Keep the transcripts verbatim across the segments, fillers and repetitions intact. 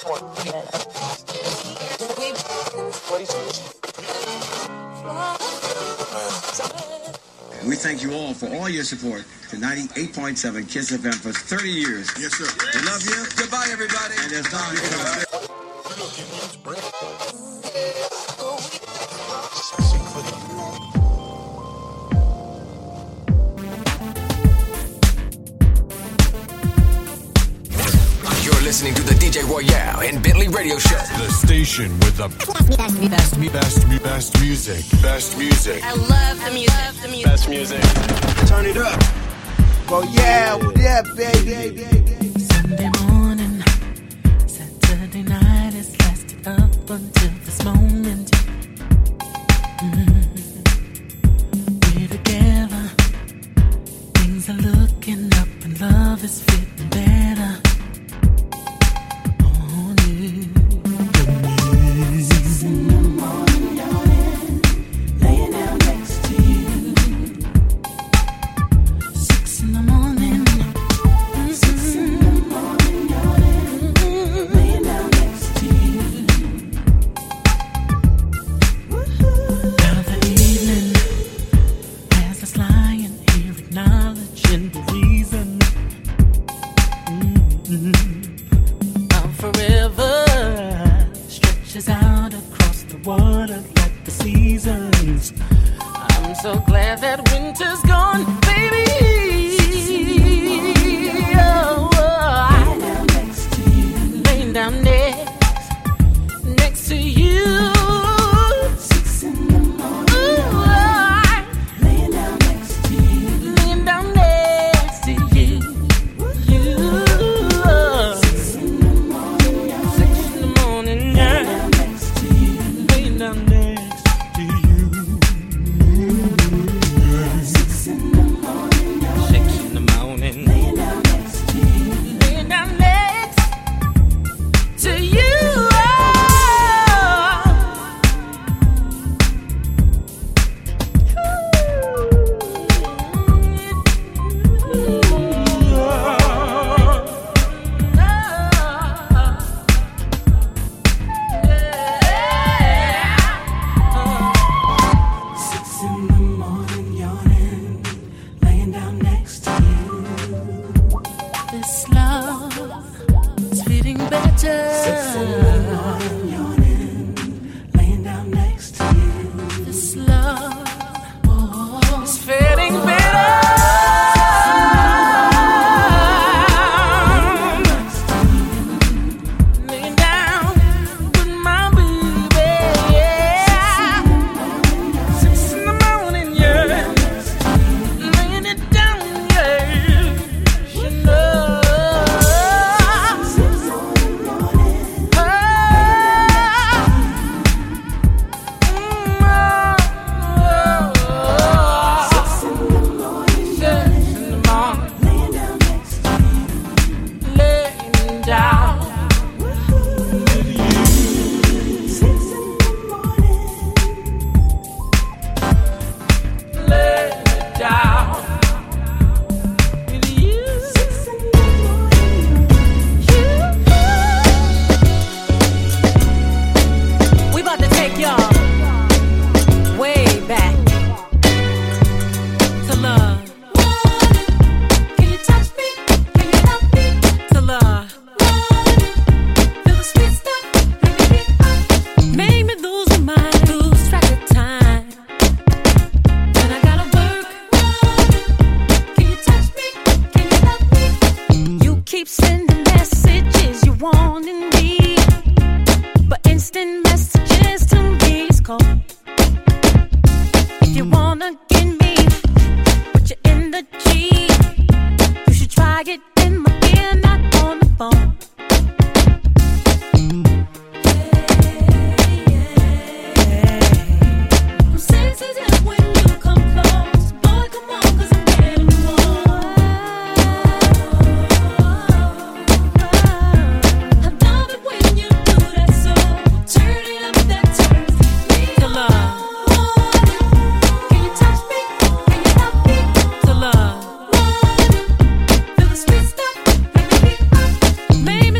We thank you all for all your support to ninety-eight point seven Kiss F M for thirty years. Yes, sir. We love you. Goodbye, everybody. And there's not You're listening to the D J Royale and Bentley Radio Show. The station with the best, best, best, best music. Best music. I love the music. The music. Best music. Turn it up. Well, yeah, what up, baby? Sunday morning, Saturday night has lasted up until this moment. Mm-hmm. We're together, things are looking up, and love is fitting better. Six in the morning, yawning, laying down next to you. Six in the morning, mm-hmm. Six in the morning, yawning, mm-hmm. Laying down next to you. Now the evening has us lying here, acknowledging the reason. Mm-hmm. I'm forever. Out across the water like the seasons. I'm so glad that winter's gone, baby. Oh, oh. Laying down next to you. Laying down next, next to you. Six in the morning. Ooh, oh. Laying down next to you. Laying down next to you. You. Six in the morning. Six in the morning, yeah. Down next to you. Six in the morning. Six in the morning. Laying down next to you. Laying down next to you. Maybe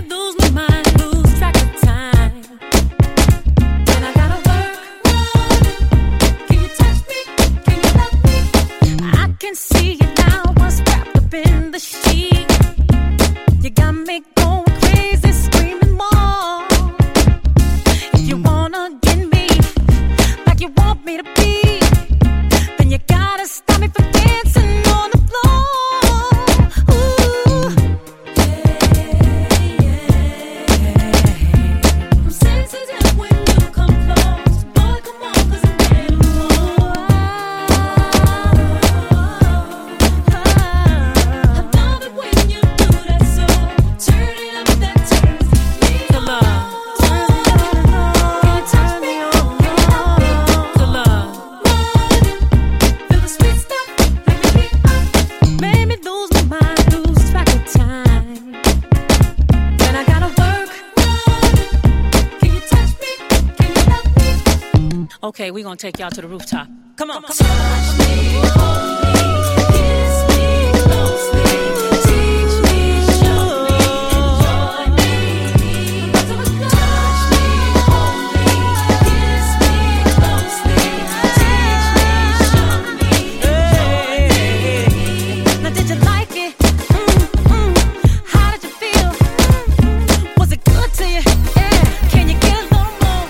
Okay, we're gonna take y'all to the rooftop. Come on, come on. Touch me, hold me, kiss me closely, teach me, show me, enjoy me. Touch me, hold me, kiss me closely, teach me, show me, enjoy me. Now did you like it? Mm-hmm. How did you feel? Was it good to you? Yeah. Can you get a little more?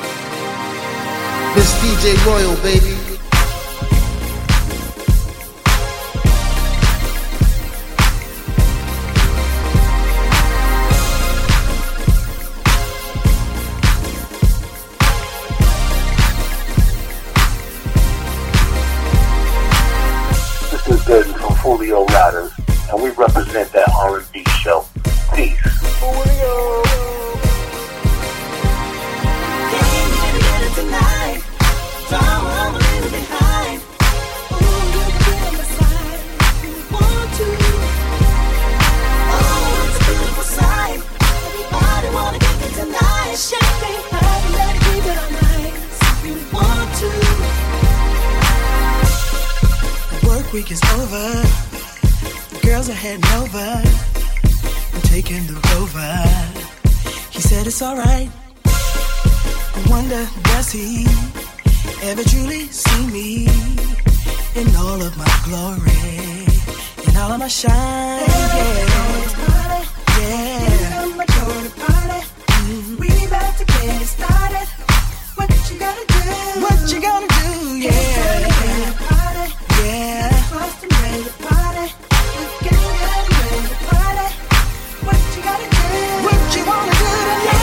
This D J Royal, baby. This is Gooden from Folio Riders, and we represent that R and B show. Peace. Tonight, drama I'm a little behind. Ooh, you can get on my side if you want to. Oh, it's a beautiful sight. Everybody wanna get it tonight. Champagne party, let it keep it all night if you want to. The work week is over. The girls are heading over. I'm taking the Rover. He said it's alright. I wonder, does he ever truly see me in all of my glory, in all of my shine? Yeah, yeah. Mm. We about to get it started. What you gonna do? What you gonna do? Yeah, yeah. Lost and ready to party. Get ready, ready to party. What you gonna do? What you wanna do tonight?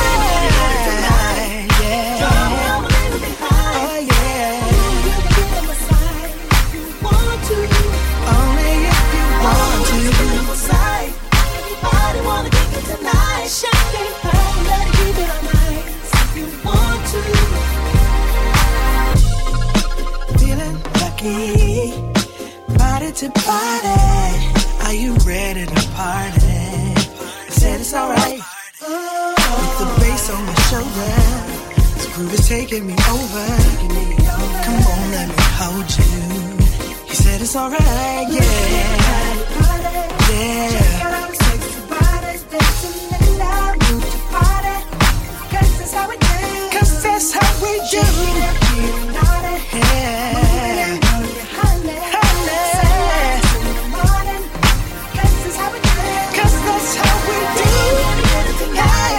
Champagne party, let it keep it all night if you want to. Feeling lucky, body to body. Are you ready to party? I said it's alright. With the bass on my shoulder, this groove is taking me over. Come on, let me hold you. He said it's alright, yeah, yeah. Cause that's how we do. Yeah. Honey. Cause that's how we do. Cause that's how we do. Yeah.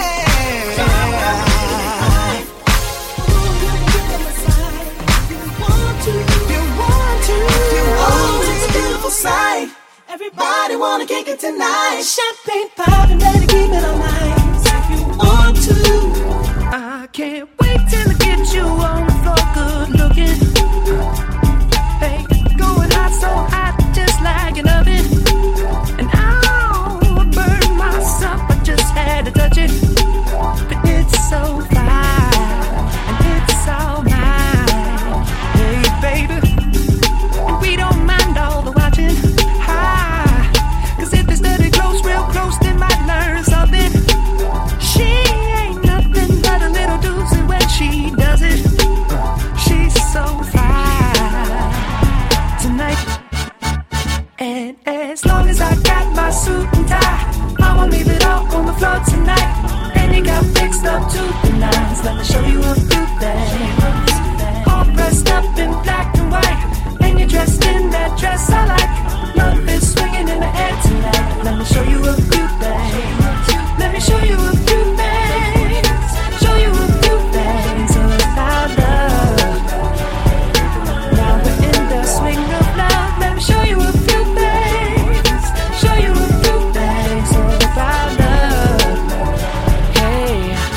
You want to. You want to. Oh, it's a beautiful sight. Everybody wanna kick it tonight. Champagne pop and let it keep it all night if you want to. I can't wait till I get you on the floor, good looking. Hey, going hot, so hot, just like an oven. And I'll burn myself, I just had to touch it. But it's so fine, and it's all mine. Hey, baby, and we don't mind all the watching. Hi, cause if they study close, real close, they might learn something. She ain't nothing but a little doozy when she does it. She's so fine tonight. And as long as I got my suit and tie, I won't leave it all on the floor tonight. And you got fixed up to the nines. Let me show you a few things. All dressed up in black and white, and you're dressed in that dress I like. Love is swinging in the air tonight. Let me show you a few things. Let me show you a few things. Show you a few things about love. Now we're in the swing of love. Let me show you a few things. Show you a few things about love. Hey,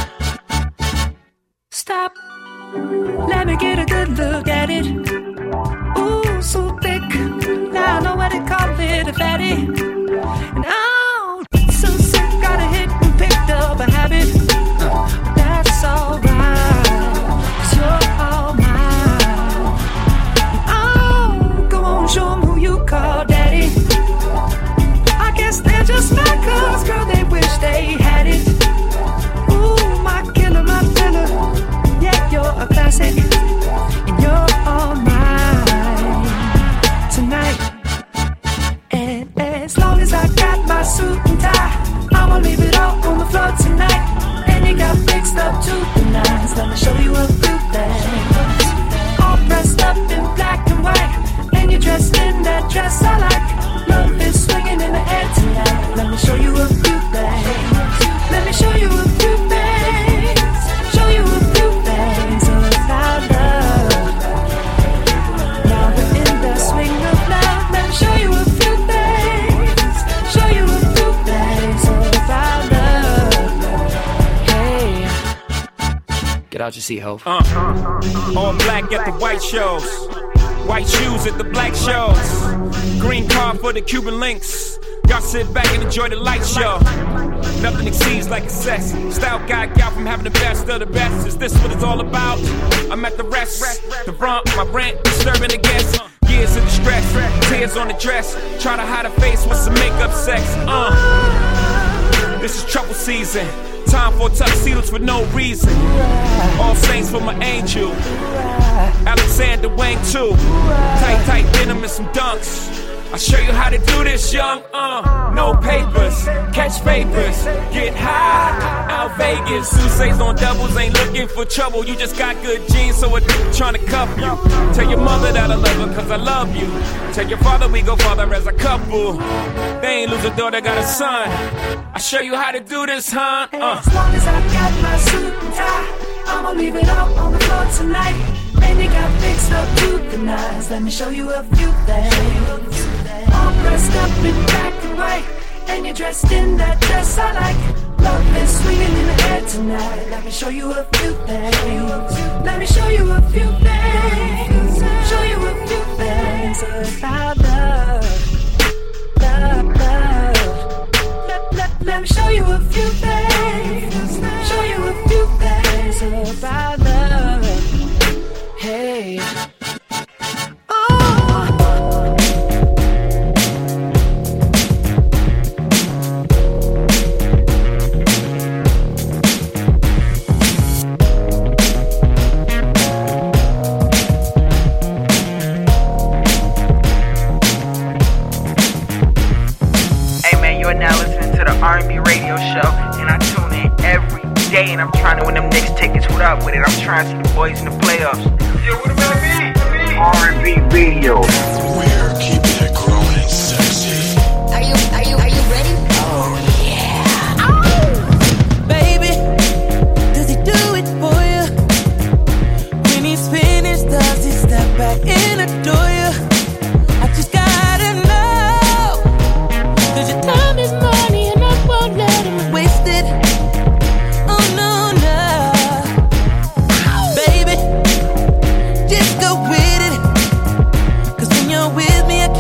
stop. Let me get a good look at it. Ooh, so thick. Now I know what they call it, a fatty. And oh, so sick, got a hit and picked up a habit. That's alright, 'cause you're all mine. Oh, go on, show 'em who you call daddy. I guess they're just like us, girl, they wish they had it. Ooh, my killer, my filler. Yeah, you're a classic. out your seat, ho. Uh, all black at the white shows. White shoes at the black shows. Green car for the Cuban links. Y'all sit back and enjoy the light show. Nothing exceeds like excess. Style got gal from having the best of the best. Is this what it's all about? I'm at the rest. The front, my rent, disturbing the guests. Years of distress, tears on the dress. Try to hide a face with some makeup sex. Uh, this is trouble season. Time for tuxedos for no reason. All saints for my angel. Alexander Wang too. Tight, tight denim and some dunks. I'll show you how to do this, young. Uh, no papers, catch papers, get high. Out Vegas, Sousa's on doubles, ain't looking for trouble. You just got good genes, so it trying to cuff you. Tell your mother that I love her, cause I love you. Tell your father we go father as a couple. They ain't lose a daughter, got a son. I'll show you how to do this, huh? Uh. As long as I got my suit and tie, I'ma leave it all on the floor tonight. And you got fixed up to the nines. Let me show you a few things. All dressed up in black and white, and you're dressed in that dress I like. Love is swinging in the air tonight. Let me show you a few things. Let me show you a few things. Show you a few things about love, love, love. Let, let, let me show you a few things. Show you a few things about love. Hey. R and B radio show, and I tune in every day, and I'm trying to win them Knicks tickets. What up with it? I'm trying to see the boys in the playoffs. Yo, what about me? R and B radio. We're keeping it growing sexy. Are you, are you, are you ready? Oh yeah. Oh! Baby, does he do it for you? When he's finished, does he step back and adore you? I just gotta know, 'cause your time is money. Won't let him waste it. Oh no, no, baby, just go with it. 'Cause when you're with me, I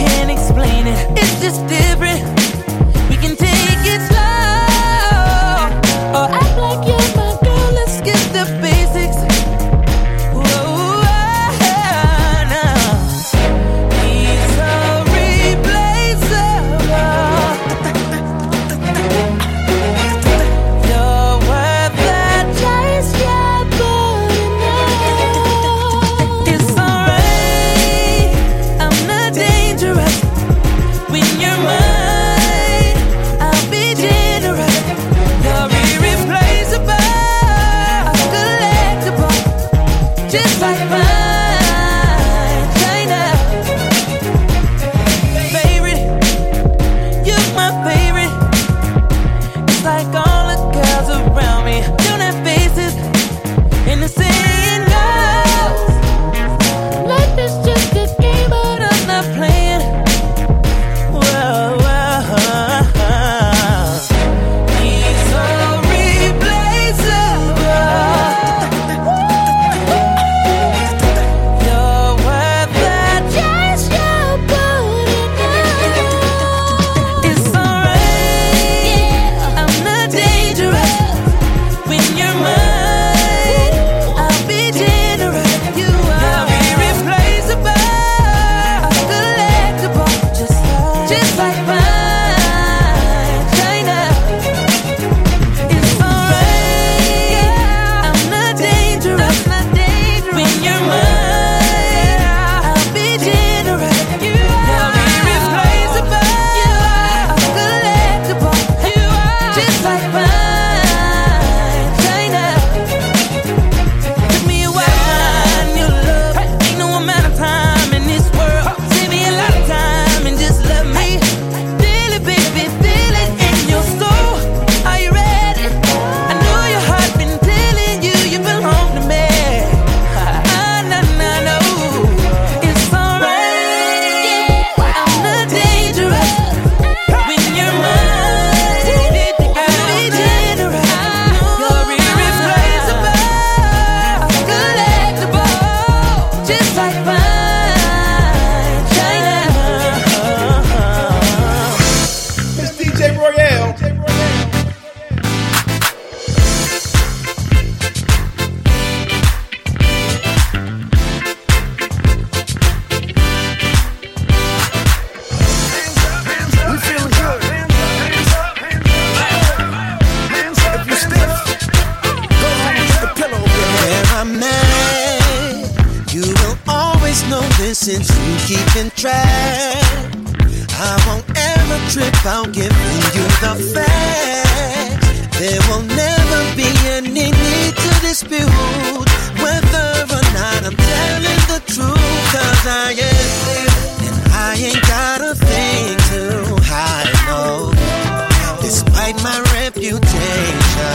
since you keeping track. I won't ever trip out giving you the facts. There will never be any need to dispute whether or not I'm telling the truth. Cause I am, and I ain't got a thing to hide, no. Despite my reputation,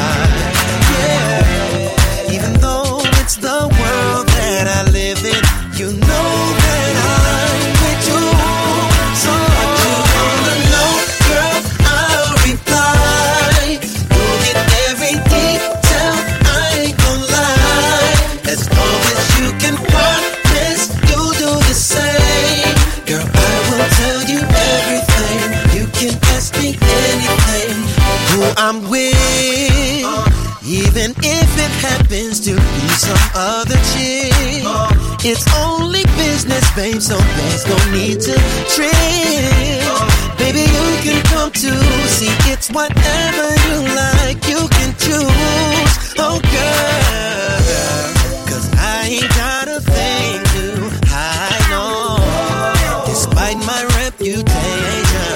yeah. Even though it's the world that I live in, you know that I'm with you. So what you wanna know, girl, I'll reply. You'll get every detail, I ain't gon' lie. As long as you can promise, you'll do the same. Girl, I will tell you everything. You can ask me anything. Who I'm with, even if it happens to be some other chick. It's only business, babe, so there's no need to trip. Baby, you can come too. See, it's whatever you like, you can choose. Oh, girl, cause I ain't got a thing to hide, no. Despite my reputation.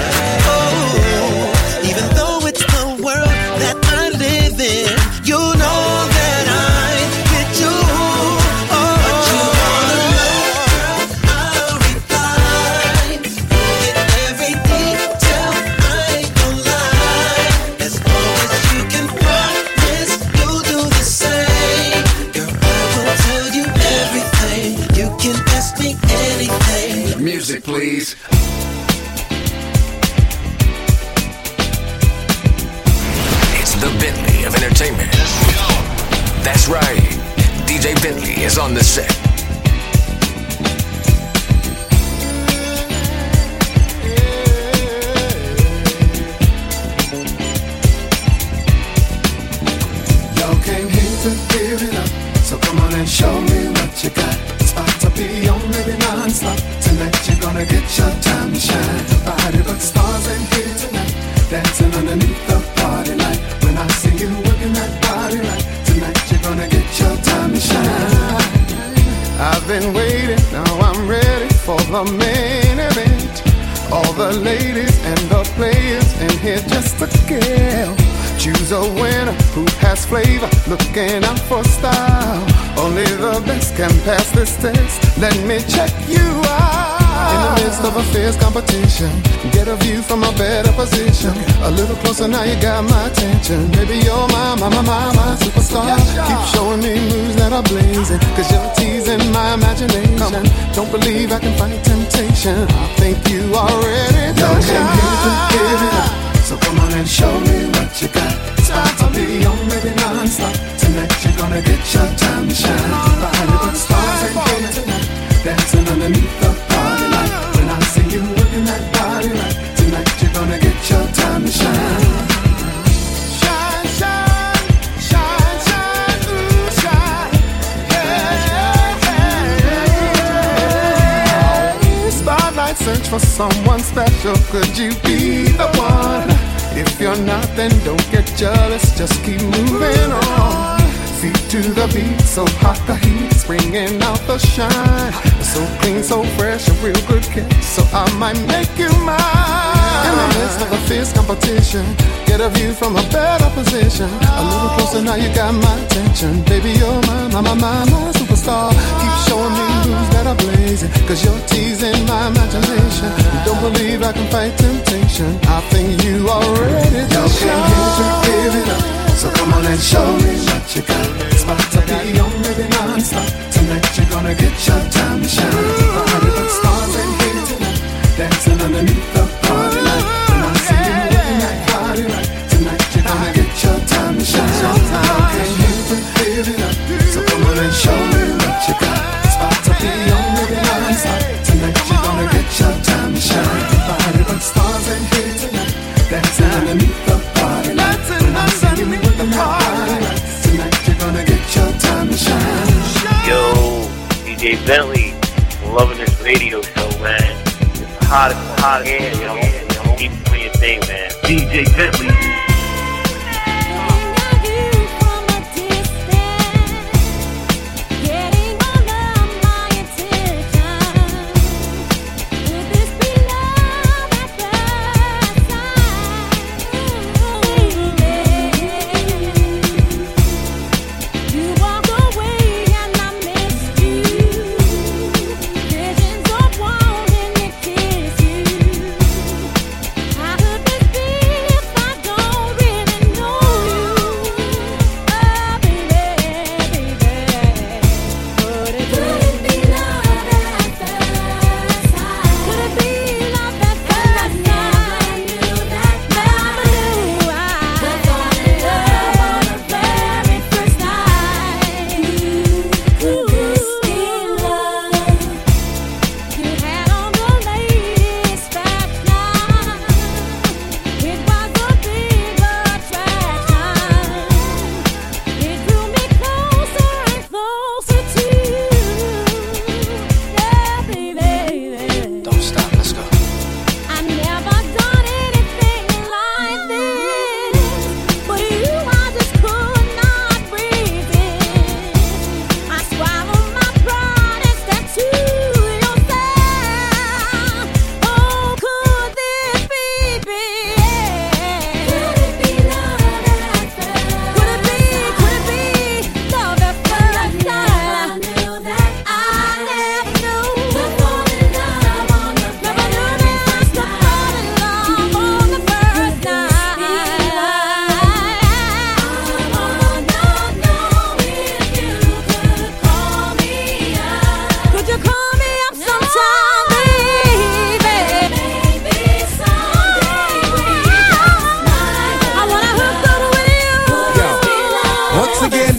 Oh, even though it's the world that I live in, you know that I'm with you. Music, please. It's the Bentley of entertainment. That's right. D J Bentley is on the set. Y'all came here to give it up, so come on and show me what you got. It's about to be on, maybe non-stop. Tonight you're gonna get your time to shine. Nobody but stars ain't here tonight, dancing underneath the party light. When I see you working that body right, tonight you're gonna get your time to shine. I've been waiting, now I'm ready for the main event. All the ladies and the players in here just to kill. Choose a winner who has flavor, looking out for style. Only the best can pass this test. Let me check you out. In the midst of a fierce competition, get a view from a better position. A little closer now, you got my attention. Baby, you're my, my, my, my, my superstar. Keep showing me moves that are blazing, cause you're teasing my imagination. Don't believe I can fight temptation. I think you are ready to shine. So come on and show me what you got. It's about to be on, maybe non-stop. Tonight you're gonna get your time to shine. Behind the stars and here tonight, dancing underneath the party light. When I see you working that body right, tonight you're gonna get your time to shine. Shine, shine, shine, shine, ooh, shine. Yeah, yeah, yeah. Spotlight, search for someone special. Could you be the one? If you're not, then don't get jealous, just keep moving on. Feet to the beat, so hot the heat's bringing out the shine. So clean, so fresh, a real good kick, so I might make you mine. In the midst of a fierce competition, get a view from a better position. A little closer now, you got my attention. Baby, you're my, my, my, my, my superstar. Keep showing me moves that are blazing, cause you're teasing my imagination. You don't believe I can fight temptation. I think you are ready to shine. Give it up, so come on and show me what you got. It's about to be on, maybe non-stop. Tonight you're gonna get your time to shine. Behind the stars and here tonight, dancing underneath the party light. When I see you working that body right, tonight you're gonna get your time to shine. Okay, you can give it up, so come on and show me what you got. It's about to be on, maybe non-stop. Tonight you're gonna get your time to shine. Behind the stars and here tonight, dancing underneath the party light. When I see you working that body right, tonight you're gonna get your time to shine. Yo, D J Bentley, loving this radio show, man. It's the hottest, hottest, yeah, yo. Keep doing your thing, man. D J Bentley. Getting all of my attention.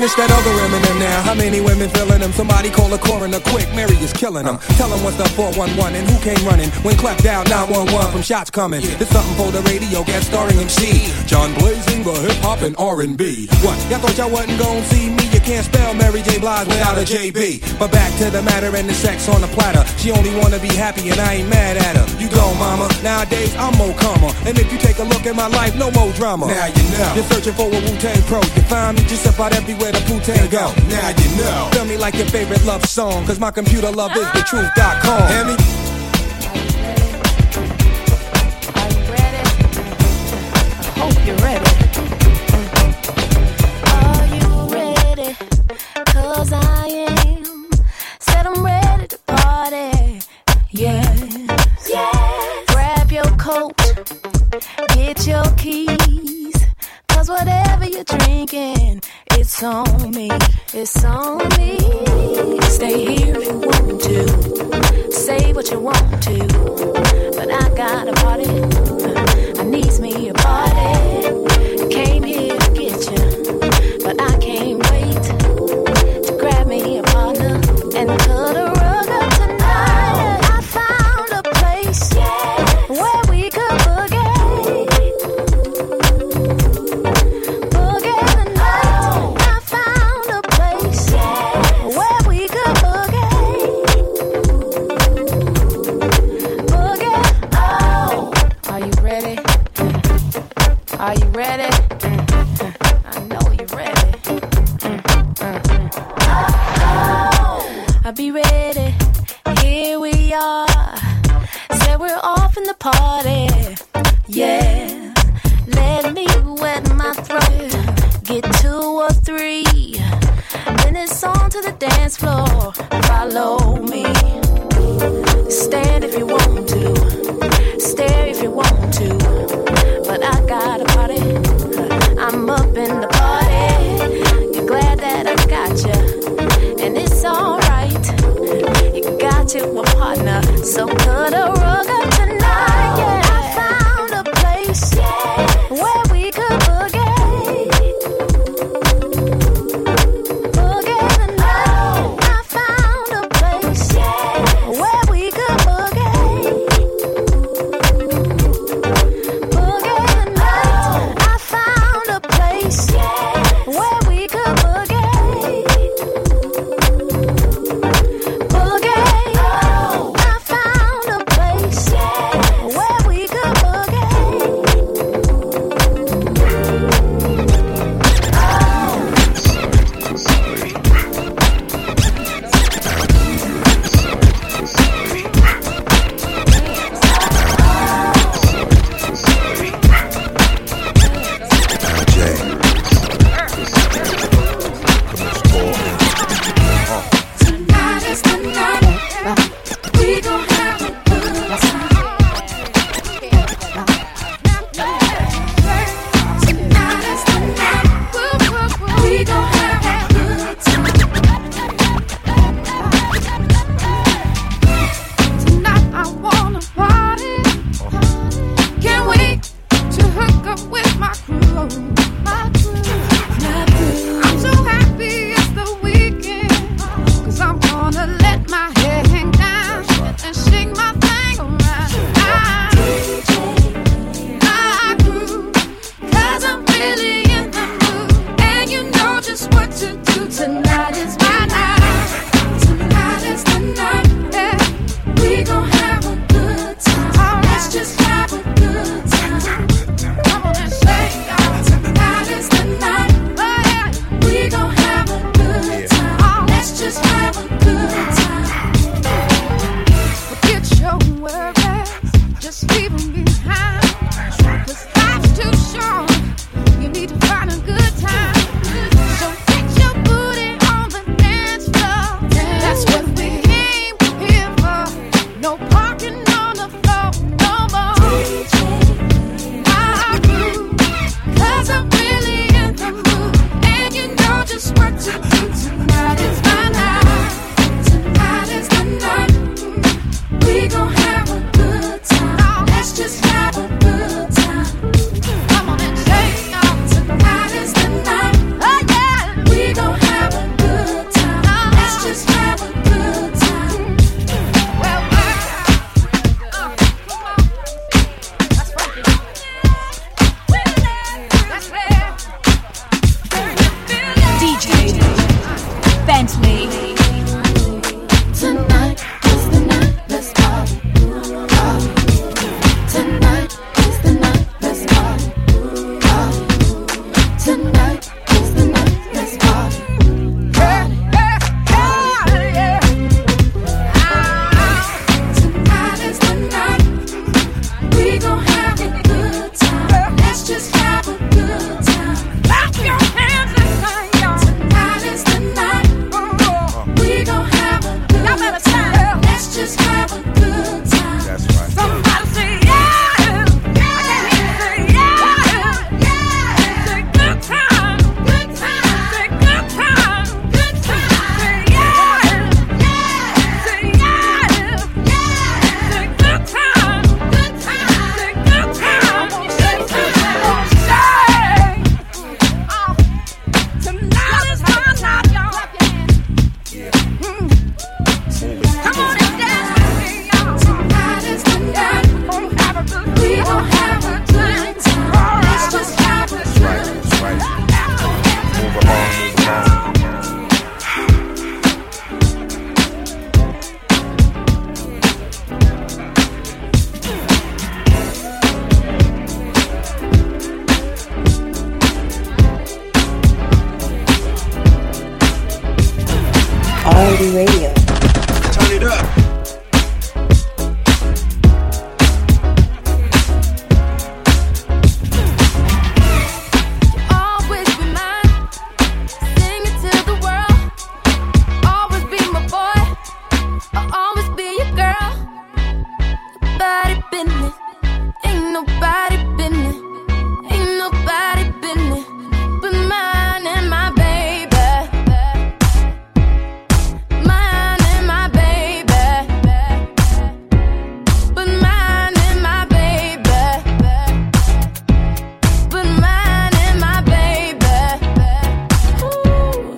This that other Eminem now. How many women feeling him? Somebody call a coroner quick. Mary is killing him. Tell him what's the four one one and who came running when Clef down nine one one from shots coming. It's something for the radio, guest starring M C John Blazing, the hip hop and R and B. What? Y'all thought y'all wasn't gonna see me? You can't spell Mary J. Blige without a J B. But back to the matter and the sex on the platter. She only wanna be happy and I ain't mad at her. You go, mama. Nowadays I'm more calmer. And if you take a look at my life, no more drama. Now you know. You're searching for a Wu-Tang pro. You find me just about everywhere the Wu-Tang go. Now you know. Feel me like your favorite love song. Cause my computer love is the truth dot com. Hear me? Hope you're ready. Are you ready? Cause I am. Said I'm ready to party. Yes. Yes. Grab your coat. Get your keys. Cause whatever you're drinking, it's on me. It's on me. Stay here if you want to. Say what you want to. But I got a party. I needs me a party. Came here to get you, but I can't wait to grab me a partner and cut a rug up tonight. I found a place where we could boogie, boogie the night. I found a place where we could boogie, boogie. Oh, are you ready? Are you ready? I know you're ready. I'll be ready. Here we are. Said we're off in the party. Yeah. Let me wet my throat. Get two or three. Then it's on to the dance floor. Follow me. Stand if you want to. Stare if you want to. But I got a party. I'm up in the party. You're glad that I got you. And it's alright. You got you a partner. So cut a rug up tonight. Yeah. I found a place where we could boogie. Boogie the night. I found a place where we could boogie. Boogie the night. I found a place where we could boogie. Boogie. I found a place J Bentley. Tonight is the night, let's party, party. Tonight is the night, let's party, party. Tonight is the night, let's party, party. Yeah, yeah. Tonight is the night, we gon' have a good time. Let's just have a good time. Clap your hands and sing, y'all. Tonight is the night, we gon' have a good y'all better time. Let's just have a good time. That's right. Somebody say yeah, yeah. I can hear you say yeah, yeah. Say good time, good time. Say good time, good time. Say yeah, yeah. Say yeah, yeah. Say good time, good time. Say good time, good time. Say, oh, tonight is my night, y'all. Mm. Come on and dance with me, y'all. Tonight is the night. We'll have a good time. We gon' have a good time. Let's just have a good time. That's right. Move along, move along. R and B Radio. Turn it up. Always be mine, sing it to the world. Always be my boy, I'll always be your girl. Nobody business, ain't nobody business, ain't nobody business, but mine and my baby, mine and my baby, but mine and my baby, but mine and my baby. Ooh.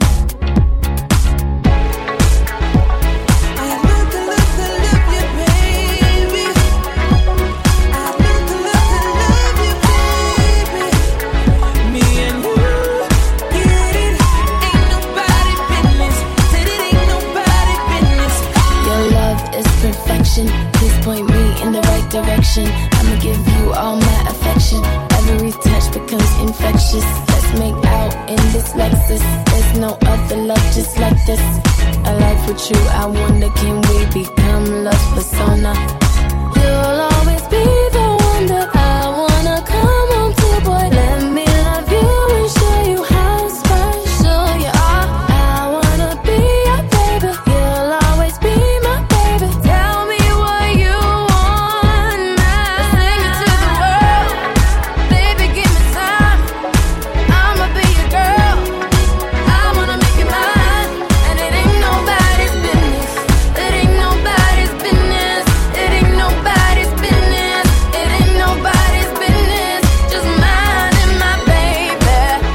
I look, look, look, you, baby. I look, look, love you, baby. Me and you, get it? Ain't nobody business. Said it ain't nobody business. Your love is perfection. Please point me in the right direction. I'ma give you all my affection. Every touch becomes infectious. Let's make out in this Lexus. There's no other love just like this. I like with you. I wonder, can we become love persona? You'll always be the one that I wanna come home to, boy. Let me love you and show you how special you are. I wanna be your baby. You'll always be my baby. Tell me what you want now. Sing it to the world. Baby, give me time. I'ma be your girl. I wanna make you mine. And it ain't nobody's business. It ain't nobody's business. It ain't nobody's business. It ain't nobody's business. Just mine and my baby.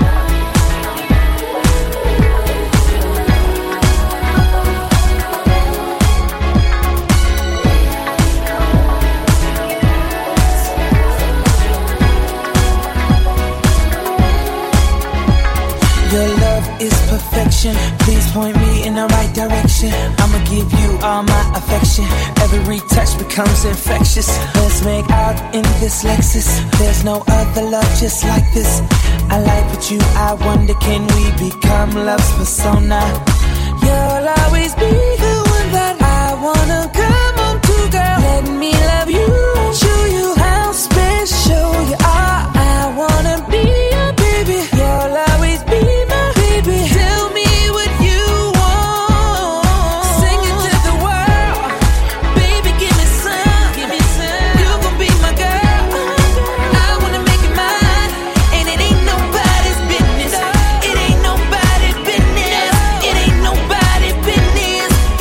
Your love is perfection. Please point me in the right direction. I'ma give you all my affection. Every touch becomes infectious. Let's make out in this Lexus. There's no other love just like this. I like with you. I wonder, can we become love's persona? You'll always be the one that I wanna come home to, girl. Let me love you and show you how special you are. I wanna be your baby. You'll always be my baby. Tell me what you want. Sing it to the world. Baby, give me some. Give me some. You gon' be my girl. I wanna make it mine. And it ain't nobody's business. It ain't nobody's business. It ain't nobody's business.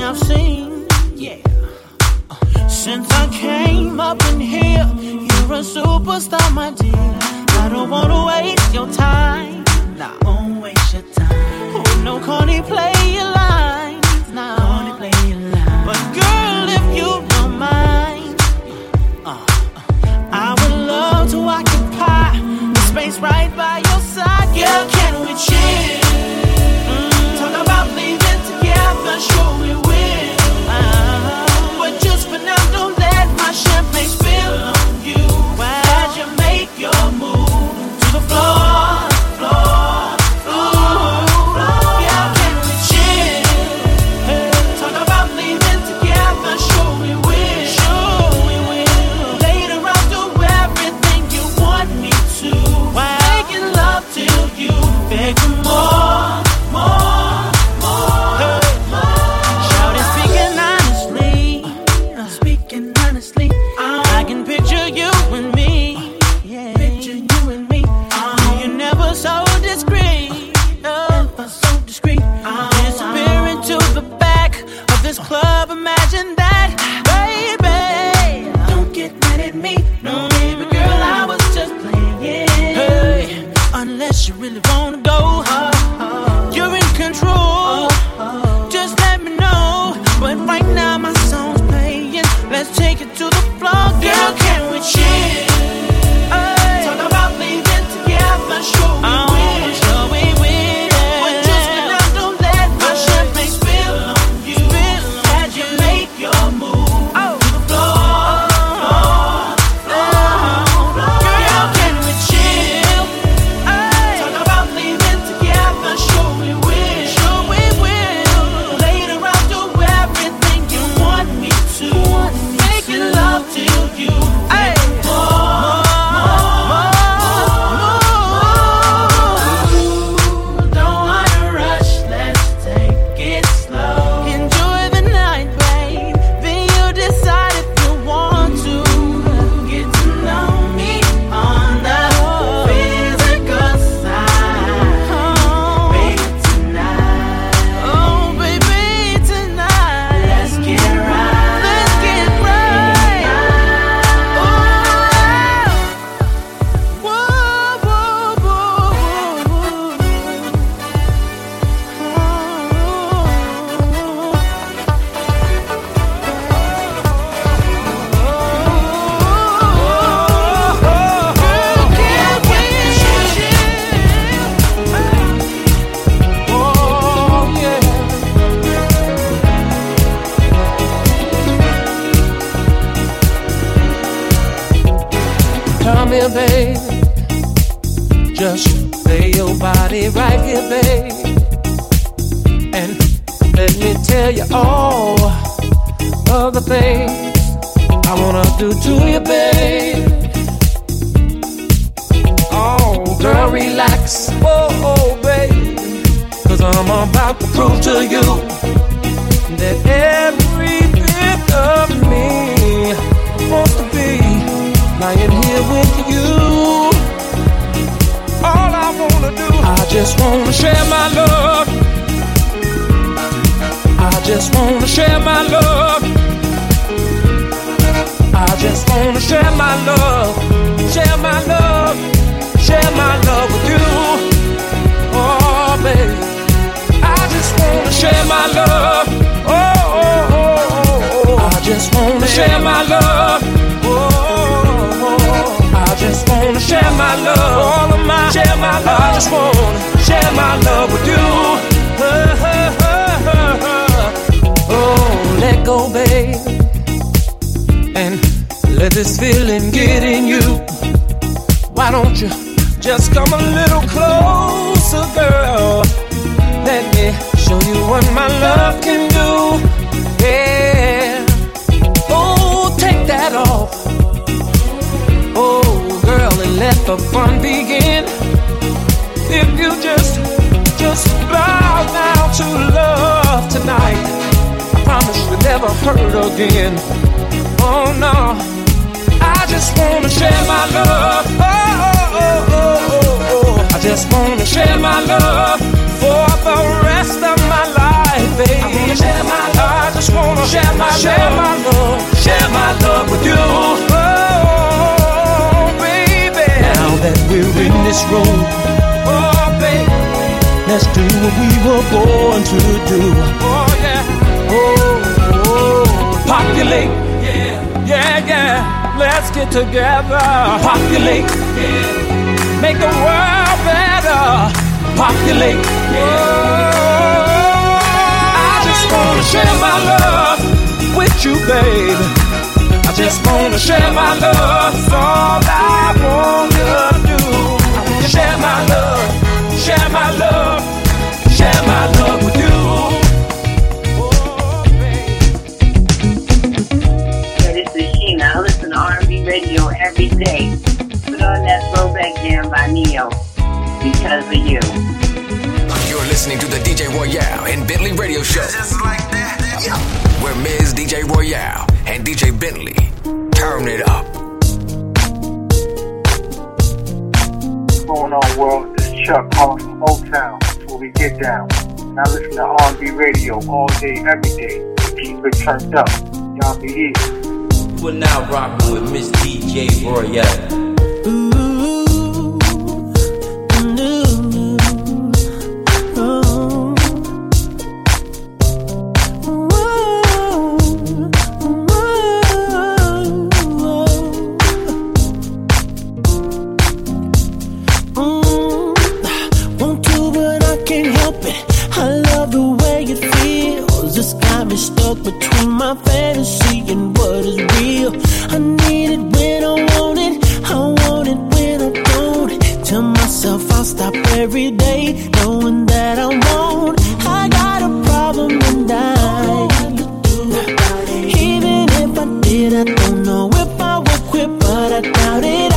I've seen. Yeah. Since I came up in here, you're a superstar, my dear. I don't wanna waste your time. Nah, won't waste your time. Oh, no corny play your lines. Nah, corny play your lines. But girl, if you don't mind, uh, I would love to occupy the space right by your side. Girl, can we chill? Mm, talk about leaving together, sure we will. Uh, but just for now, don't let my champagne spill on you. As you make your move to the floor, floor, floor, floor. Yeah, can we chill? Hey, talk about leaving together, sure we will. Sure we will. Later I'll do everything you want me to. Making love till you beg for more, more, more, hey, more. Shout it, speaking honestly, speaking honestly, I can picture you and me. Yeah, picture you and me. You're never so discreet, never so discreet. Disappear into the back of this club. Imagine that, baby. Don't get mad at me, no, baby girl. I was just playing. Hey, unless you really wanna go, you're in control. Just let me know. But right now my song's playing. Let's take it to the floor, girl. Can we chill? Hey, talk about leaving together, sure we will. Sure we will. But just for now, don't let my champagne spill on you. As you make your move to the floor, floor, floor. Girl, can we chill? Hey, talk about leaving together, sure we will. Sure we will. Later I'll do everything you want me to. Making love till you hey. More, more, more. Don't wanna rush, let's take it slow. Enjoy the night, babe. Then you decide if you want to. Get to know me on the physical side. Oh, baby, tonight. Oh, baby, tonight. Let's get right. Let's get right. Oh, whoa, whoa, whoa, Come here, babe. Just lay your body right here, babe. And let me tell you all of the things I wanna do to you, babe. Oh, girl, relax. Oh, oh, babe. Cause I'm about to prove to you that every bit of me wants to be lying here with you. All I wanna do, I just wanna share my love. I just wanna share my love. I just wanna share my love. Share my love. Share my love with you. Oh, baby. I just wanna share my love. Oh, oh, oh, oh. I just wanna share my love. I just wanna share my love, all of my, share my love. I just wanna share my love with you. Oh, let go, babe, and let this feeling get in you. Why don't you just come a little closer, girl? Let me show you what my love can do. Yeah. Oh, take that off. Oh, girl, and let the fun begin. If you just, just bow down to love tonight, I promise you'll never hurt again. Oh, no, I just wanna share my love. Oh, oh, oh, oh, oh, oh. I just wanna share my love for the rest of my life, baby. I wanna share my love. I just share my share my love, share my love with you. Oh, baby. Now that we're in this room, oh, baby, let's do what we were born to do. Oh, yeah. Oh, oh. Populate. Yeah, yeah, yeah. Let's get together. Populate. Yeah. Make the world better. Populate. Yeah. I just wanna share my love with you, babe. I just wanna share my love. That's all I wanna do. Share my love, share my love, share my love with you. Yeah, this is Sheena. I listen to R and B radio every day. Put on that throwback jam by Neo. Because of you. You're listening to the D J Royale and Bentley Radio Show. Just like that. Yeah. Where Miz D J Royale and D J Bentley turn it up. What's going on, world? This is Chuck calling from O-Town. That's where we get down. Now listen to R and B radio all day, every day. Keep it turned up. Y'all be easy. We're now rocking with Miss D J Royale. Between my fantasy and what is real, I need it when I want it, I want it when I don't. Tell myself I'll stop every day, knowing that I won't. I got a problem and I, even if I did, I don't know if I would quit, but I doubt it.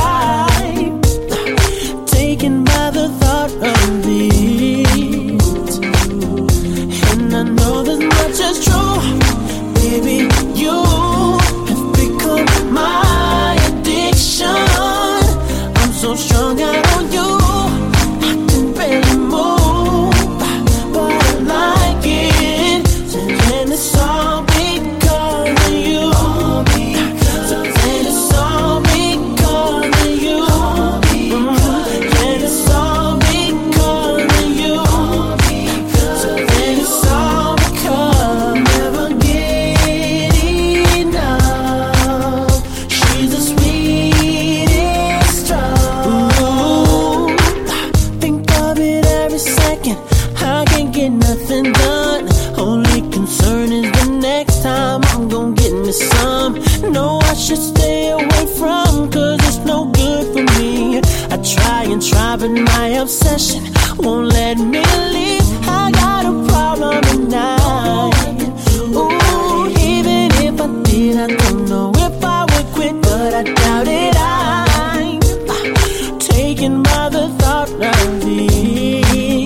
I'm taken by the thought of it, and I know this much is true. Baby, you have become my addiction. I'm so strung out on you, I can barely move, but I like it. And it's all because of you. So then it's all because of you. And it's all because of you. So then it's all because never get enough. She's the sweetest drug. Ooh, think of it every second. I can't get nothing done. Only concern is the next time I'm gonna get me some. No, I should stay away from, cause it's no good for me. I try and try, but my obsession won't let me leave. I got a problem and I, ooh, even if I did, I don't know if I would quit, but I doubt it. I'm taken by the thought of it,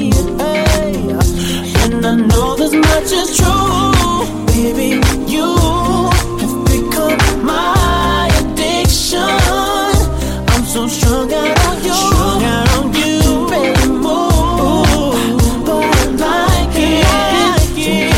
hey. And I know this much is true. Baby, you have become my addiction. I'm so strung out on you, strung out on you, barely move, but I like it.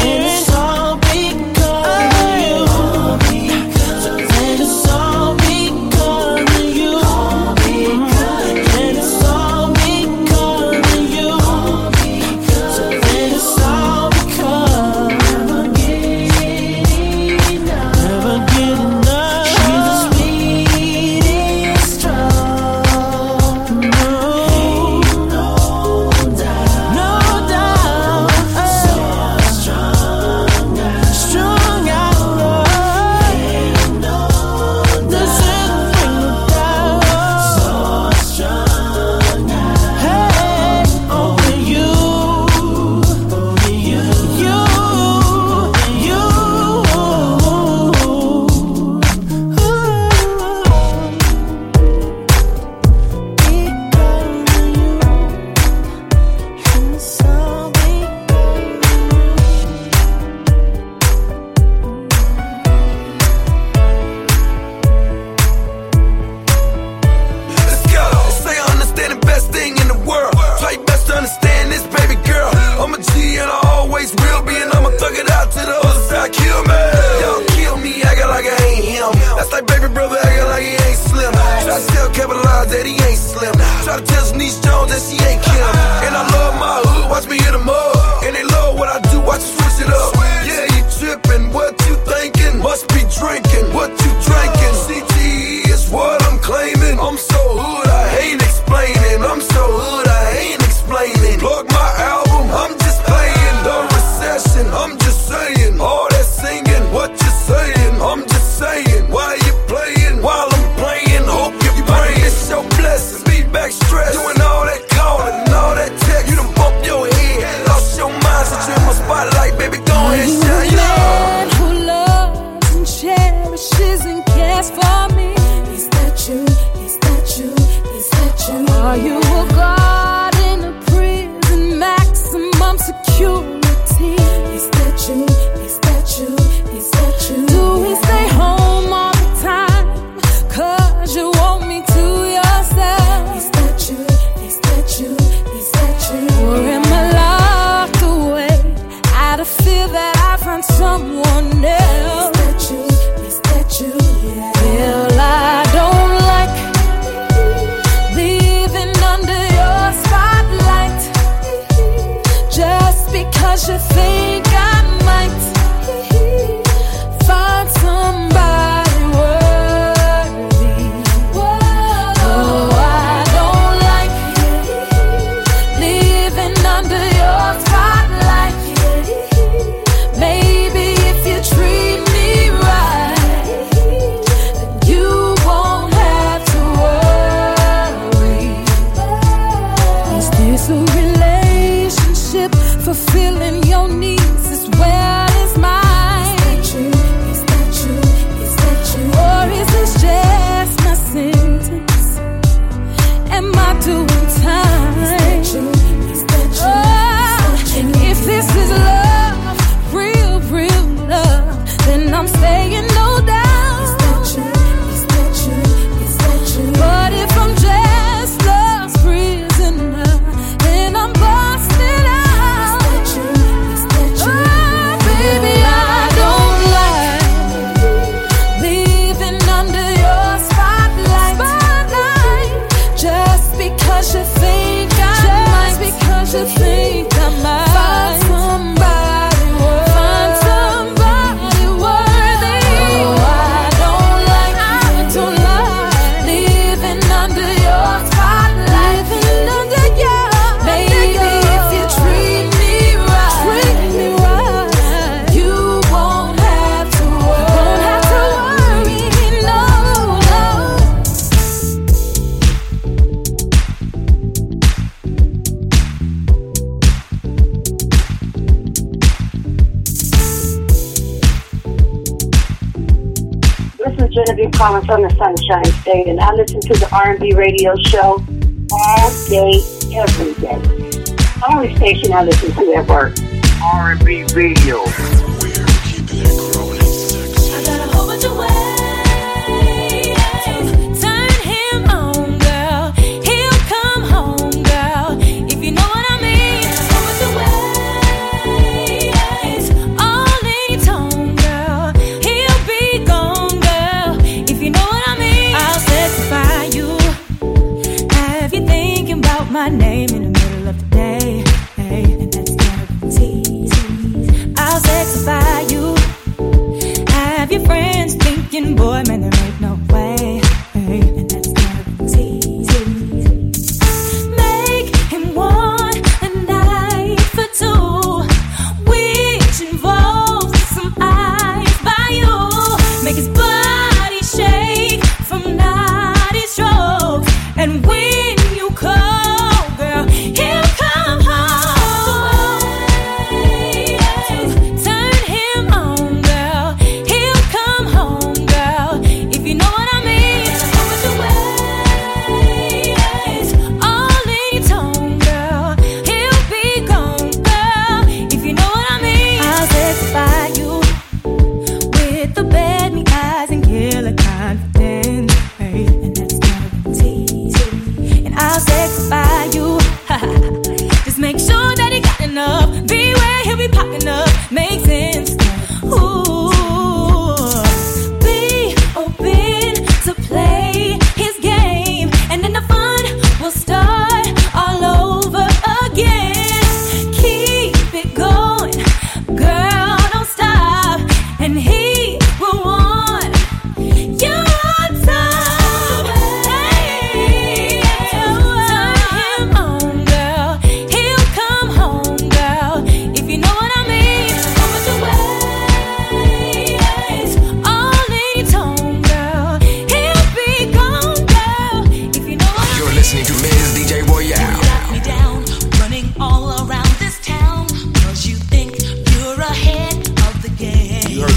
Everybody tells Niece Jones that she ain't Kim. And I love my hood, watch me in the mud. And they love what I do, watch me switch it up. Yeah, you trippin', what you thinking? Must be drinking, what you drinking? C T E is what I'm claiming. I'm so hood, I ain't explaining. I'm so hood, I ain't explaining. Plug my album, I'm just playing. The recession, I'm just saying. All that singing, what you saying? I'm just saying. Why you playing while I'm playing? Hope you're praying. It's your blessing, be back stressed. Doing all that calling and all that text. You done bumped your head, lost your mind since you in my spotlight. Baby, go ahead and shine your man who loves and cherishes and cares for me. Is that you? Is that you? Is that you? Are you a guard in a prison, maximum security? Is that you? Is that you? Is that you? Do we stay home all the time? Cause you want me to yourself. Is that you? Is that you? Is that you? Or am I locked away out of fear that I find someone else? Is that you? Is that you? Yeah. Well, I don't like living under your spotlight just because you think I might find somebody worthy. Oh, I don't like living under your spotlight. Maybe if you treat me right, then you won't have to worry. Is this a relationship fulfilling your needs as well as mine? Is that you? Is that you? Is that you? Or is this just my sentence? Am I doing time? Is that you? Is that you? Oh, and if this is love, real, real love, then I'm staying no doubt. Is that you? Is that you? Is that you? But if I'm just love's prisoner, then I'm busted out. Is that you? Is that you? Oh, baby, I don't like living under your spotlight. Spotlight. Just because you think I might. Just because you think I might find somebody worthy. Find somebody worthy. Oh, I don't like, I don't like living under your spotlight. Living under your, maybe if you treat me right, treat me right, you won't have to worry. Won't have to worry, no, no. This is Genevieve calling from the Sunshine State, and I listen to the R and B radio show all day, every day. Only station I listen to at work. R and B radio. I got a whole bunch of ways. Turn him on, girl. He'll come home, girl. If you know what I mean. A whole bunch of ways. All in your tone, girl. He'll be gone, girl. If you know what I mean. I'll satisfy you. Have you thinking about my name in the middle of the day? Hey, and that's guaranteed. I'll satisfy you. Have your friends thinking, boy, man, there ain't no way. Hey, and that's guaranteed. Make him want a night for two, which involves some eyes by you. Make his body shake from naughty strokes. And when you call, girl, he'll come home. Turn him on, girl. He'll come home, girl.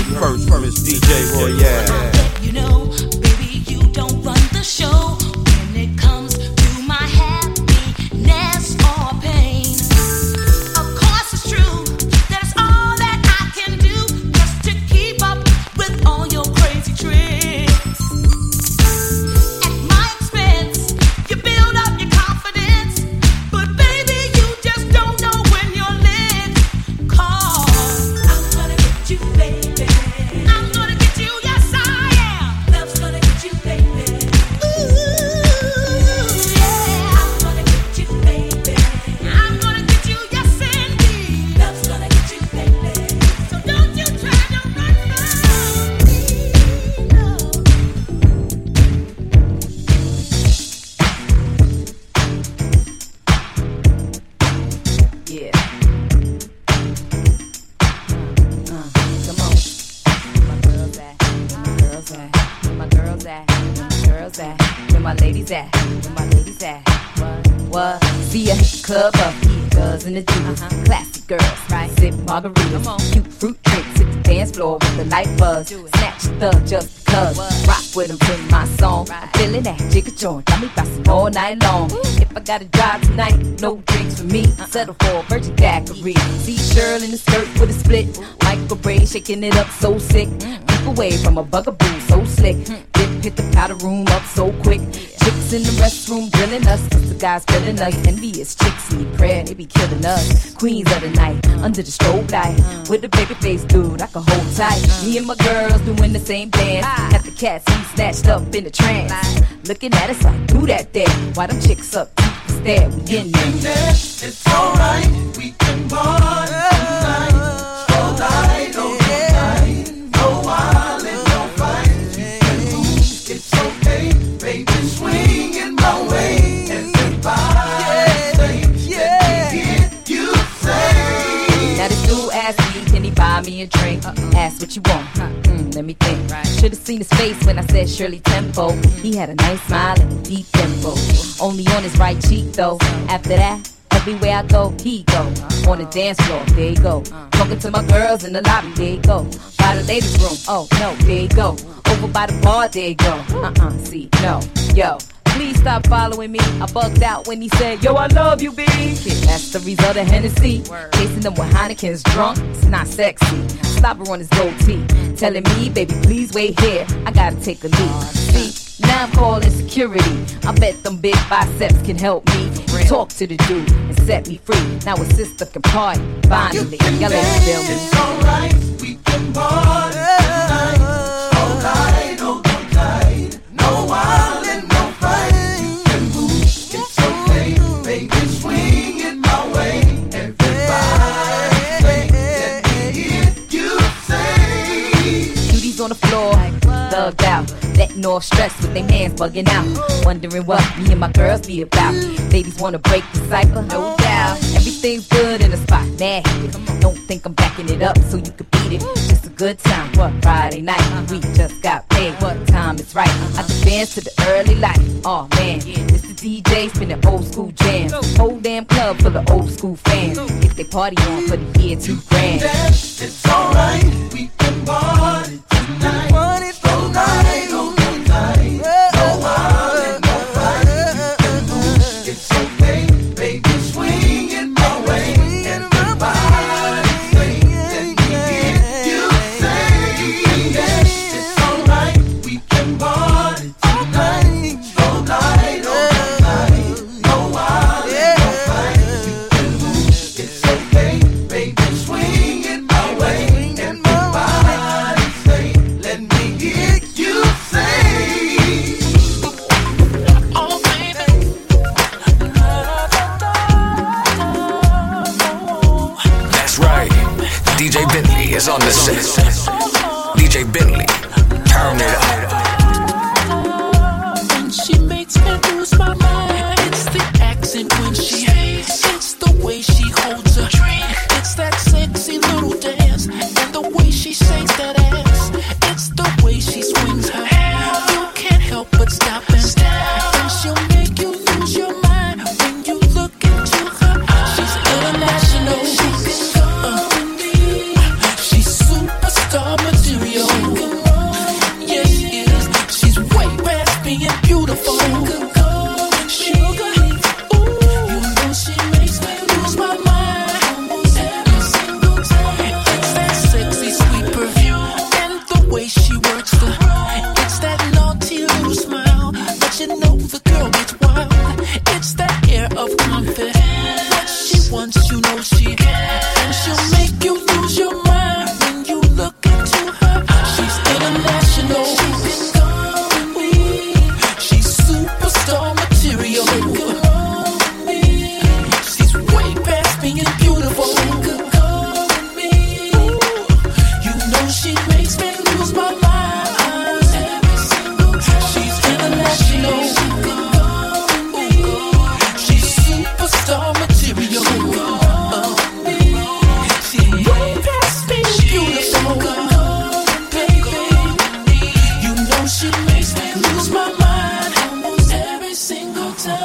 it first, Miss D J Royale. You know, baby, you don't run the show when it comes to my happiness or pain. Of course, it's true that it's all that I can do just to keep up with all your crazy tricks. At my expense, you build up your confidence, but baby, you just don't know when you're lit. 'Cause I'm gonna get you, baby. I'm gonna get you, yes I am. Love's gonna get you, baby. Ooh, yeah. I'm gonna get you, baby. I'm gonna get you, yes indeed. Love's gonna get you, baby. So don't you try to run from me, no. Yeah. Uh, come on. Where my girls at? Where my girls at? Where my girls at? Where my girls at? Where my ladies at? Where my ladies at? What? What? See ya, club up, girls in the jeans, uh-huh. Classy girls, right? Sip margaritas, cute fruit drinks, hit the dance floor with the light buzz. Snatch the thug just because. Rock with them, sing my song. I'm feeling that jigger joint, got me bouncing all night long. If I gotta drive tonight, no drinks for me. Settle for a virgin daiquiri. See Shirl in the skirt with a split, micro braid shaking it up so sick. Keep away from a bugaboo so slick. Dip hit the powder room up so quick. Chicks in the restroom drilling us, the guys feeling us. Envious chicks need prayer, they be killing us. Queens of the night, under the strobe light, with a baby face dude I can hold tight. Me and my girls doing the same dance. At the cats, he snatched up in the trance. Looking at us like, do that there. Why them chicks up, keep the stare, we in there. It's alright, we can party tonight. All night, all night. No wildin', no fight. You can move, it's okay. Baby, swing in my way. Everybody say, let me hear you say. Now this dude asked me, can he buy me a drink? Uh-uh. Ask what you want. Mm, let me think. Right. Should've seen his face when I said Shirley Tempo. Mm-hmm. He had a nice smile and a deep tempo. Only on his right cheek though. After that, everywhere I go, he go. On the dance floor, there you go. Talking to my girls in the lobby, there you go. By the ladies' room, oh no, there you go. Over by the bar, there you go. Uh-uh, see, no, yo. Please stop following me. I bugged out when he said, yo, I love you, B. Yeah, that's the result of Hennessy. Chasing them with Heineken's drunk, it's not sexy. Slobber on his goatee, telling me, baby, please wait here. I gotta take a leak. See, now I'm calling security. I bet them big biceps can help me. Talk to the dude and set me free. Now a sister can party, finally. Y'all let me feel me. It's alright, we can party tonight. All night, all night. No wildin', no fight. You can move, it's okay. Baby, swing it my way. Everybody say, let me hear you say. Duties on the floor, thugged out. Letting off stress with they mans bugging out. Wondering what me and my girls be about. Ladies wanna break the cycle, no doubt. Everything's good in the spot, mad here. Don't think I'm backing it up so you can beat it. Just a good time, what, Friday night. We just got paid, what time is right. I dance to the early light, oh man. It's the D J spinning old school jams. Whole damn club full of old school fans. If they party on for the year, two grand. It's alright, we can party tonight. Party all night, all night. No wildin', no fight. You can move, it's okay. Baby, swing it my way. Everybody say, let me hear you say. It's alright, we can party tonight. All night, all night. No wildin', no fight. You can move, it's okay. Baby, swing it my way. Everybody say, let me hear you say. Oh, baby. That's right. D J Bentley is on the set. D J Bentley, turn it up. And she makes me lose my mind. It's the accent when she hates. It's the way she holds her drink. It's that sexy little dance. And the way she shakes that ass. It's the way she swings her hair. You can't help but stop and stare. And she'll make you lose your mind when you look into her eyes. She's international. Uh, she's superstar material. way she works the, it's that naughty little smile, but you know the girl gets wild. It's that air of confidence. What she wants, you know she, and she'll make you lose your mind when you look into her. She's international. She's superstar material. She's way past being beautiful. You know she makes me lose my mind. She's international. She's superstar material. She's way past being beautiful. You know she makes me lose my mind almost every single time.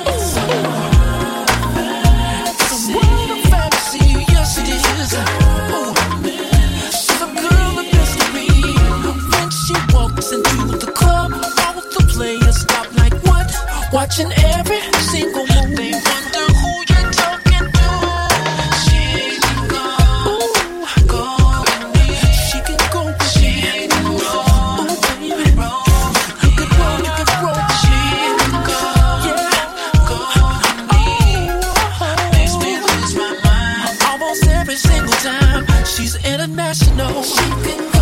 Watching every single move, they wonder who you're talking to. She can go, go with me. She can go with me. Ooh, baby, you could roll, you could roll. She can go, yeah, go with me. Makes me lose my mind almost every single time. She's international. She can go,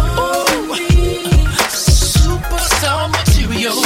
superstar material.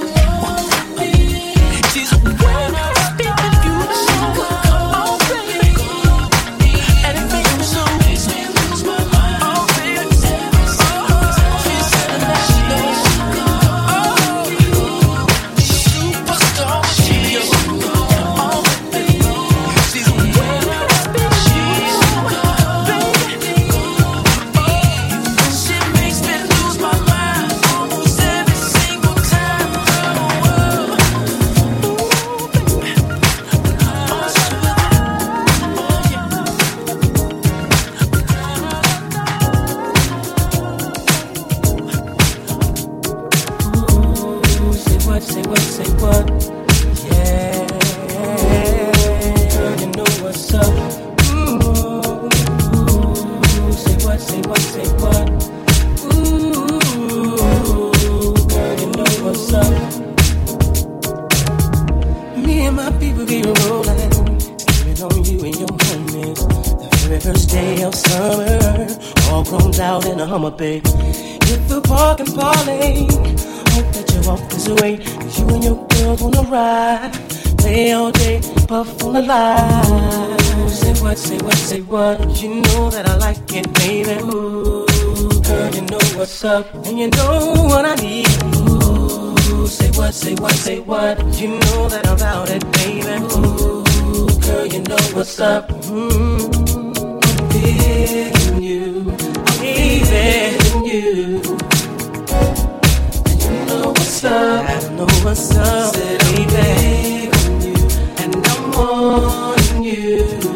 Babe, hit the park and parlay. Hope that you walk this way. You and your girl gonna ride, play all day, puff on the line. Say what, say what, say what. You know that I like it, baby. Ooh, girl, you know what's up, and you know what I need. Ooh, say what, say what, say what. You know that I'm about it, baby. Ooh, girl, you know what's up. Mm-hmm. I'm begging you. Begging you, and you know what's up. I know what's up. Said I'm begging you, and I'm wanting you.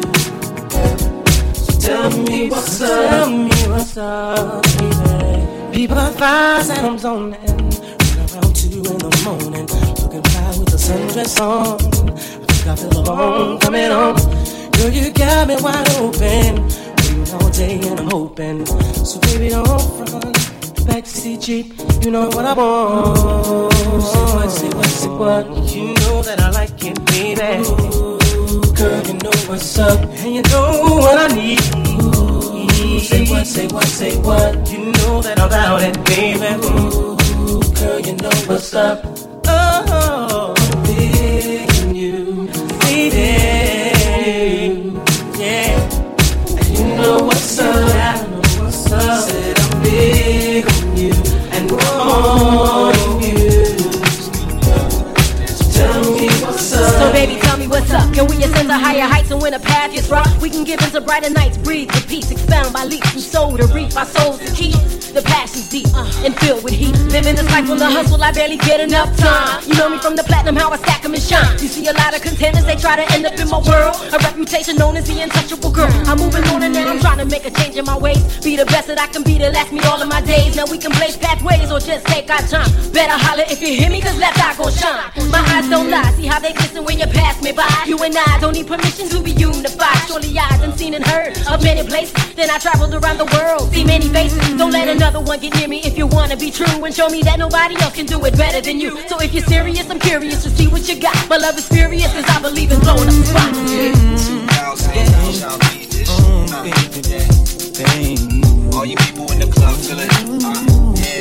So tell me what's up. Tell me what's up, baby. People advise that I'm zoning, run around two in the morning, looking fly with the sundress on. I think I feel alone coming on. Girl, you got me wide open. All day and I'm hoping. So baby, don't run. Backseat Jeep, you know what I want. Say what, say what, say what. You know that I like it, baby. Ooh, girl, you know what's up, and you know what I need. Ooh, say what, say what, say what. You know that I'm about it, baby. Ooh, girl, you know what's up. Oh, I'm begging you, baby. Yeah. You know what's up, I know what's up. Said I'm big on you and on you. So tell me what's up. So baby, tell me what's up. Can we ascend to higher heights and when a path gets rough, we can give into brighter nights, breathe with peace, expound by leaps from soul to reach our souls to keep. The passion's deep uh, and filled with heat. Living this life from the hustle, I barely get enough time. You know me from the platinum, how I stack them and shine. You see a lot of contenders, they try to end up in my world. A reputation known as the untouchable girl. I'm moving on and now I'm trying to make a change in my ways. Be the best that I can be to last me all of my days. Now we can blaze pathways or just take our time. Better holler if you hear me, cause left eye gon' shine. My eyes don't lie, see how they glisten when you pass me by. You and I don't need permission to be unified. Surely I done seen and heard of many places. Then I traveled around the world, see many faces. Don't let another one get near me if you wanna be true, and show me that nobody else can do it better than you. So if you're serious, I'm curious to see what you got. My love is furious, cause I believe in blowing up the spot. All you people in the club feeling it.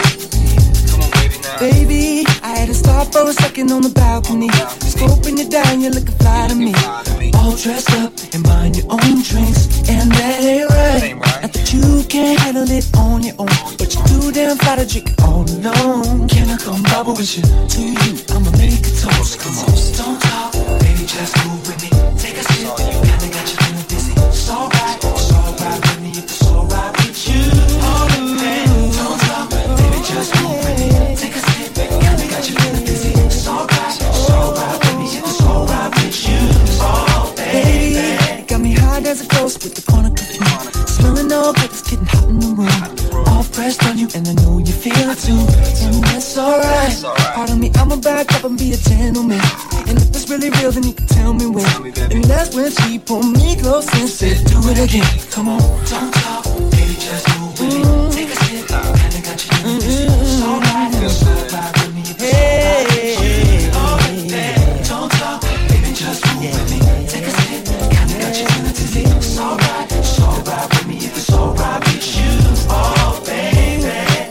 Baby, I had to stop for a second on the balcony. Scoping you down, you're looking fly to me. All dressed up and buying your own drinks, and that ain't right. Not that you can't handle it on your own, but you're too damn fly to drink all alone. Can I come bubble with you? To you, I'ma make a toast. Come on, don't talk, baby, just move with me. Take a sip, kinda got you feeling dizzy. It's alright, it's alright with me if it's alright with you. All the man, don't talk, baby, just move with me. Take a sip, kinda got you feeling dizzy. It's alright, it's alright with me if it's alright with you. Oh, baby, got me high as a ghost with the corner cookie. Smelling all good, it's getting hot in the room. All pressed on you, and I know you feel it too. And that's alright. Pardon me, I'ma back up and be a gentleman. And if it's really real, then you can tell me when. And that's when she pulled me close and said, do it again. Come on, don't talk, baby, just move with me. Take a sip, kinda got you in the It's alright, it's alright with me. Hey, don't talk, baby, just move with me. Take a sip, kinda got you in the dizzy. It's alright, it's alright with me if it's alright with you. Oh, baby.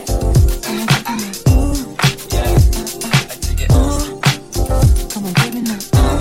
Come on, baby, now.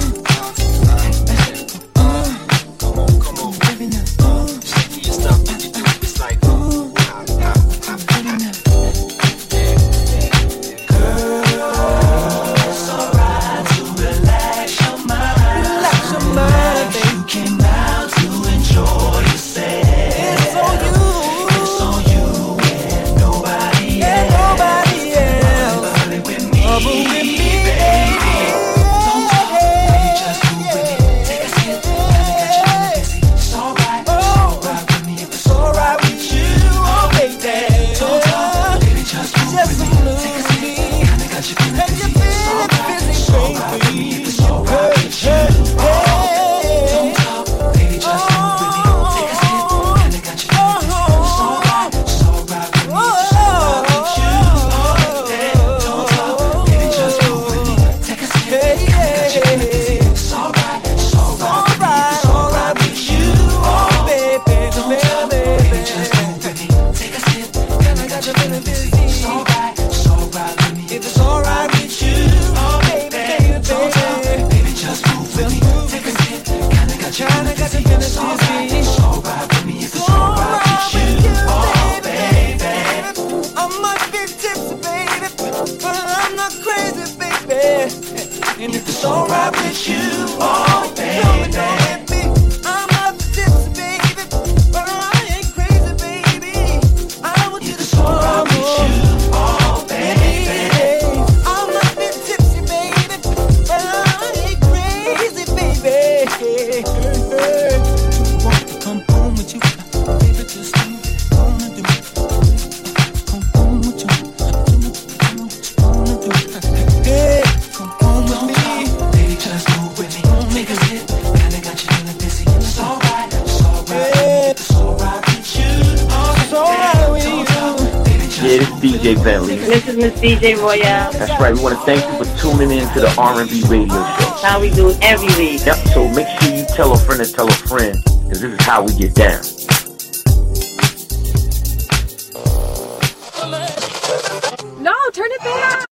D J Bentley. This is Miss D J Royale. That's right. We want to thank you for tuning in to the R and B radio show. How we do every week. Yep. So make sure you tell a friend to tell a friend, because this is how we get down. No, turn it back.